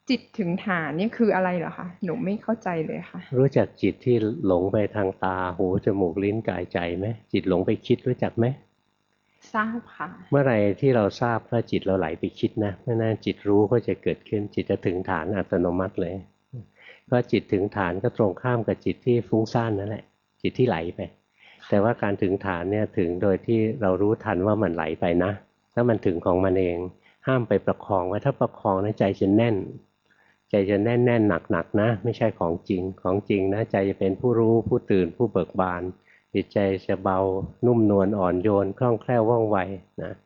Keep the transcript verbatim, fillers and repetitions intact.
จิตถึงฐานนี่คืออะไรเหรอคะหนูไม่เข้าใจเลยค่ะรู้จักจิตที่หลงไปทางตาหูจมูกลิ้นกายใจไหมจิตหลงไปคิดรู้จักไหมทราบค่ะเมื่อไรที่เราทราบว่าจิตเราไหลไปคิดนะเมื่อนั้นจิตรู้ก็จะเกิดขึ้นจิตจะถึงฐานอัตโนมัติเลยก็จิตถึงฐานก็ตรงข้ามกับจิตที่ฟุ้งซ่านนั่นแหละจิตที่ไหลไปแต่ว่าการถึงฐานเนี่ยถึงโดยที่เรารู้ทันว่ามันไหลไปนะถ้ามันถึงของมันเองห้ามไปประคองไว้ถ้าประคองนะใจจะแน่นใจจะแน่นแน่นหนักหนักนะไม่ใช่ของจริงของจริงนะใจจะเป็นผู้รู้ผู้ตื่นผู้เบิกบานจิตใจจะเบานุ่มนวลอ่อนโยนคล่องแคล่วว่องไวนะ